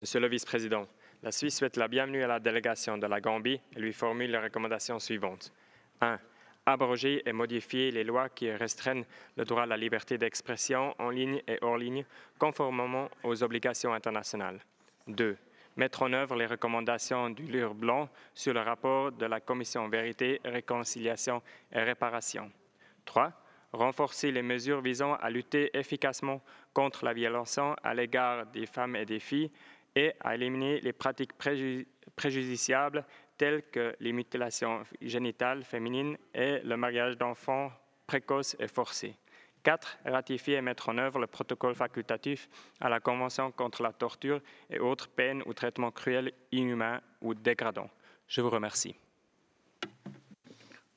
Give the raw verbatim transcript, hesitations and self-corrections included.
Monsieur le vice-président, la Suisse souhaite la bienvenue à la délégation de la Gambie et lui formule les recommandations suivantes. un. Abroger et modifier les lois qui restreignent le droit à la liberté d'expression en ligne et hors ligne, conformément aux obligations internationales. deux. Mettre en œuvre les recommandations du livre blanc sur le rapport de la Commission Vérité, Réconciliation et Réparation. trois. Renforcer les mesures visant à lutter efficacement contre la violence à l'égard des femmes et des filles et à éliminer les pratiques préju préjudiciables telles que les mutilations génitales féminines et le mariage d'enfants précoces et forcés. quatre. Ratifier et mettre en œuvre le protocole facultatif à la Convention contre la torture et autres peines ou traitements cruels, inhumains ou dégradants. Je vous remercie.